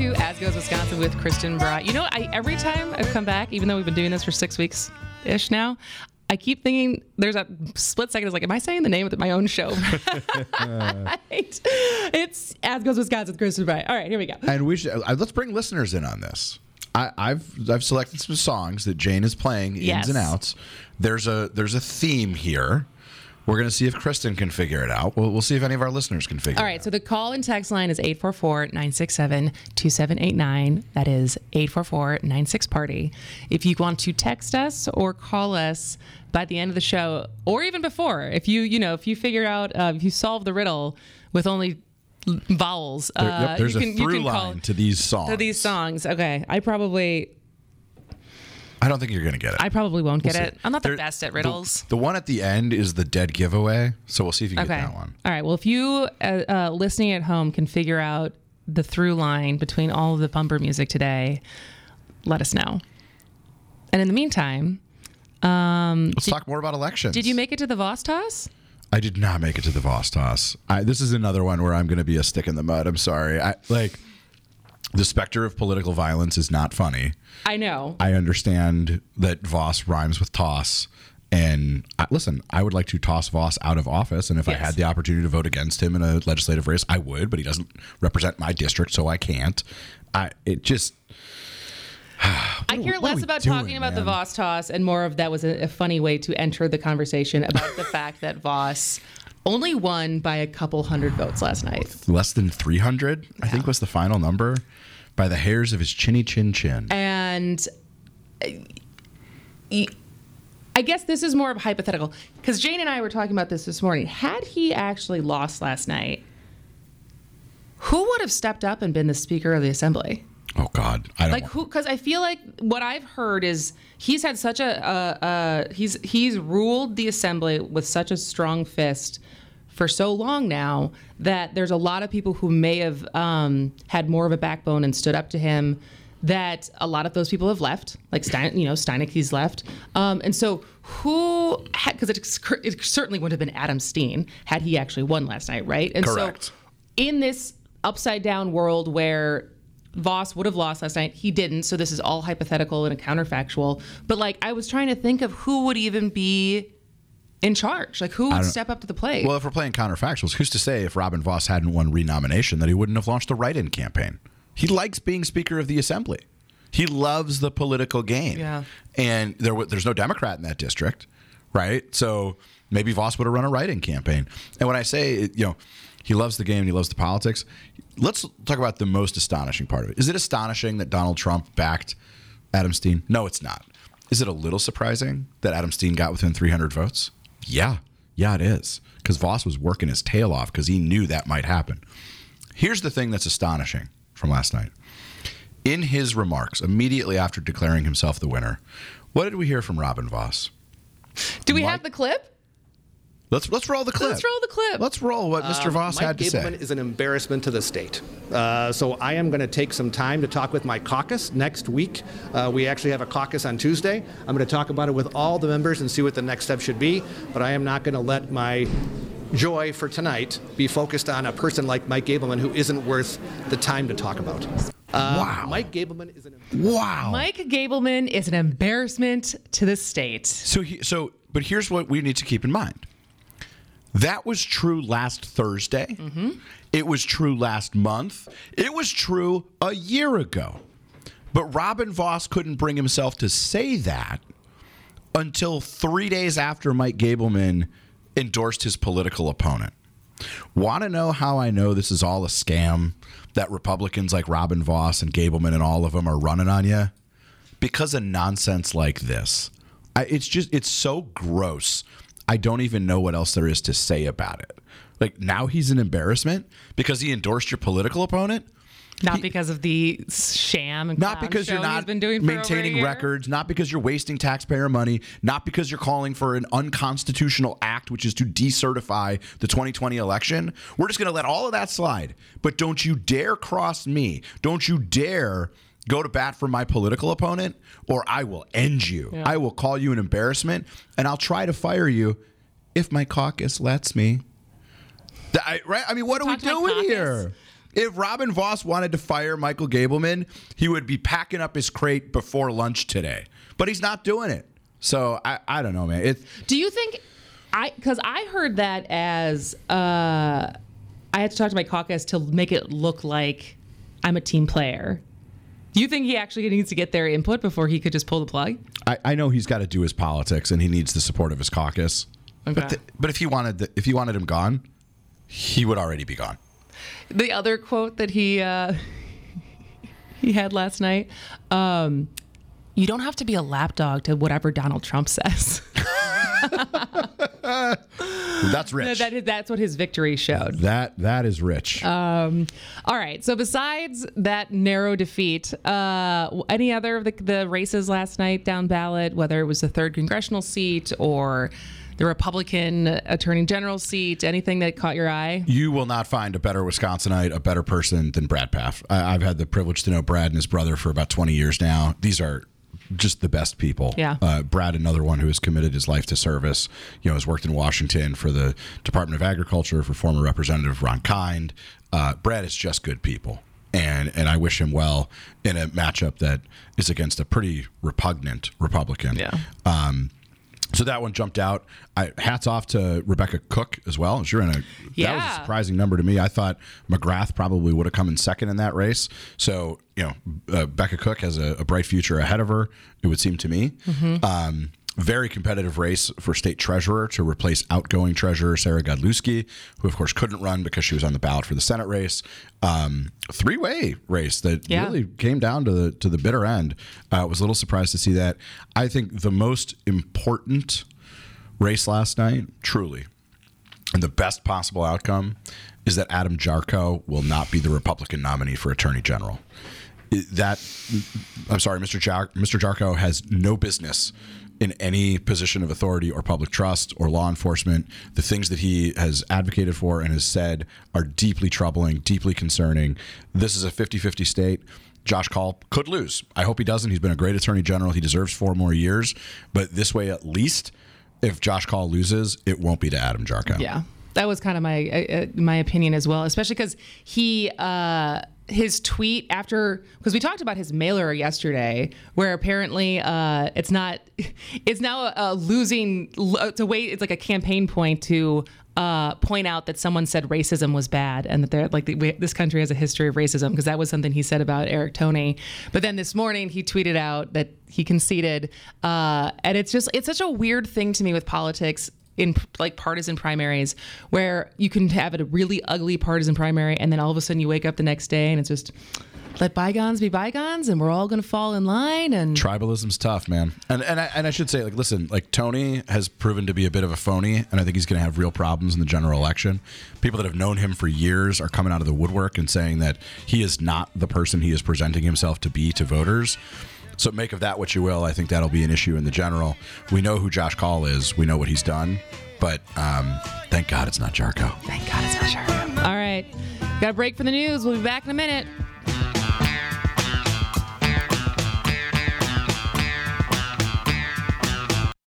to As Goes Wisconsin with Kristen Bra. You know, every time I've come back, even though we've been doing this for 6 weeks-ish now, I keep thinking there's a split second. It's like, am I saying the name of my own show? Right. It's As Goes Wisconsin with Kristen Bra. All right, here we go. And we should let's bring listeners in on this. I've selected some songs that Jane is playing, ins and outs. There's a theme here. We're going to see if Kristen can figure it out. We'll see if any of our listeners can figure it out. All right, so the call and text line is 844-967-2789. That is 844-96-PARTY. If you want to text us or call us by the end of the show, or even before, if you figure out, if you solve the riddle with only vowels, there's a through line to these songs. Okay, I don't think you're going to get it. I probably won't get it. I'm not the best at riddles. The one at the end is the dead giveaway, so we'll see if you can get that one. All right. Well, if you listening at home can figure out the through line between all of the bumper music today, let us know. And in the meantime, let's talk more about elections. Did you make it to the Voss toss? I did not make it to the Voss toss. This is another one where I'm going to be a stick in the mud. I'm sorry. The specter of political violence is not funny. I know. I understand that Voss rhymes with toss. And listen, I would like to toss Voss out of office. And if I had the opportunity to vote against him in a legislative race, I would. But he doesn't represent my district, so I can't. I care less about talking about the Voss toss and more of that was a funny way to enter the conversation about the fact that Voss only won by a couple hundred votes last night. Less than 300, I think was the final number, by the hairs of his chinny chin chin. And I guess this is more of a hypothetical, because Jane and I were talking about this morning. Had he actually lost last night, who would have stepped up and been the Speaker of the Assembly? Oh God, I don't who? Because I feel like what I've heard is he's had such he's ruled the Assembly with such a strong fist for so long now that there's a lot of people who may have had more of a backbone and stood up to him. That a lot of those people have left, like Steinecke's left, and so who? Because it certainly would have been Adam Steen had he actually won last night, right? And correct. So in this upside down world where Voss would have lost last night, he didn't, so this is all hypothetical and a counterfactual. But I was trying to think of who would even be in charge, who would step up to the plate. Well, if we're playing counterfactuals, who's to say if Robin Voss hadn't won renomination that he wouldn't have launched a write-in campaign? He likes being Speaker of the Assembly. He loves the political game. Yeah. And there's no Democrat in that district, right? So maybe Voss would have run a write-in campaign. And when I say, he loves the game and he loves the politics, let's talk about the most astonishing part of it. Is it astonishing that Donald Trump backed Adam Steen? No, it's not. Is it a little surprising that Adam Steen got within 300 votes? Yeah, it is. Because Voss was working his tail off because he knew that might happen. Here's the thing that's astonishing from last night. In his remarks, immediately after declaring himself the winner, what did we hear from Robin Voss? Do we have the clip? Let's roll the clip. Let's roll what Mr. Voss had to say. Mike Gableman is an embarrassment to the state. So I am going to take some time to talk with my caucus next week. We actually have a caucus on Tuesday. I'm going to talk about it with all the members and see what the next step should be. But I am not going to let my joy for tonight be focused on a person like Mike Gableman who isn't worth the time to talk about. Wow. Mike Gableman is Mike Gableman is an embarrassment to the state. But here's what we need to keep in mind. That was true last Thursday. Mm-hmm. It was true last month. It was true a year ago. But Robin Voss couldn't bring himself to say that until 3 days after Mike Gableman endorsed his political opponent. Want to know how I know this is all a scam, that Republicans like Robin Voss and Gableman and all of them are running on you? Because of nonsense like this. It's so gross. I don't even know what else there is to say about it. Now he's an embarrassment because he endorsed your political opponent? Not because of the sham and not because you're not been doing maintaining records, not because you're wasting taxpayer money, not because you're calling for an unconstitutional act, which is to decertify the 2020 election. We're just going to let all of that slide. But don't you dare cross me. Don't you dare go to bat for my political opponent, or I will end you. Yeah. I will call you an embarrassment, and I'll try to fire you if my caucus lets me. Right? I mean, what are we doing here? If Robin Voss wanted to fire Michael Gableman, he would be packing up his crate before lunch today. But he's not doing it. So I don't know, man. Do you think because I heard that as I had to talk to my caucus to make it look like I'm a team player. Do you think he actually needs to get their input before he could just pull the plug? I know he's got to do his politics and he needs the support of his caucus. Okay. But if he wanted him gone, he would already be gone. The other quote that he had last night, you don't have to be a lapdog to whatever Donald Trump says. That's rich. That's what his victory showed. That is rich. All right. So besides that narrow defeat, any other of the races last night down ballot, whether it was the 3rd congressional seat or the Republican Attorney General seat, anything that caught your eye? You will not find a better Wisconsinite, a better person than Brad Pfaff. I've had the privilege to know Brad and his brother for about 20 years now. These are just the best people. Yeah. Brad, another one who has committed his life to service, has worked in Washington for the Department of Agriculture for former Representative Ron Kind. Brad is just good people. And I wish him well in a matchup that is against a pretty repugnant Republican. Yeah. So that one jumped out. Hats off to Rebecca Cook as well. That was a surprising number to me. I thought McGrath probably would have come in second in that race. So, Becca Cook has a bright future ahead of her, it would seem to me. Mm-hmm. Very competitive race for state treasurer to replace outgoing treasurer Sarah Godlewski, who of course couldn't run because she was on the ballot for the Senate race. 3-way race that really came down to the bitter end. I was a little surprised to see that. I think the most important race last night, truly, and the best possible outcome is that Adam Jarchow will not be the Republican nominee for Attorney General. Mr. Jarchow has no business in any position of authority or public trust or law enforcement. The things that he has advocated for and has said are deeply troubling, deeply concerning. This is a 50-50 state. Josh Kaul could lose. I hope he doesn't. He's been a great attorney general. He deserves 4 more years. But this way, at least, if Josh Kaul loses, it won't be to Adam Jarchow. Yeah, that was kind of my opinion as well, especially because his tweet after, because we talked about his mailer yesterday, where apparently it's now a losing to wait. It's like a campaign point to point out that someone said racism was bad and that they're like this country has a history of racism, because that was something he said about Eric Toney. But then this morning he tweeted out that he conceded, and it's such a weird thing to me with politics in like partisan primaries, where you can have a really ugly partisan primary and then all of a sudden you wake up the next day and it's just let bygones be bygones and we're all going to fall in line. And tribalism's tough, man. And I should say, like, listen, like, Toney has proven to be a bit of a phony, and I think he's going to have real problems in the general election. People that have known him for years are coming out of the woodwork and saying that he is not the person he is presenting himself to be to voters. So make of that what you will. I think that'll be an issue in the general. We know who Josh Kaul is. We know what he's done. But thank God it's not Jarchow. Thank God it's not Jarchow. All right. Got a break for the news. We'll be back in a minute.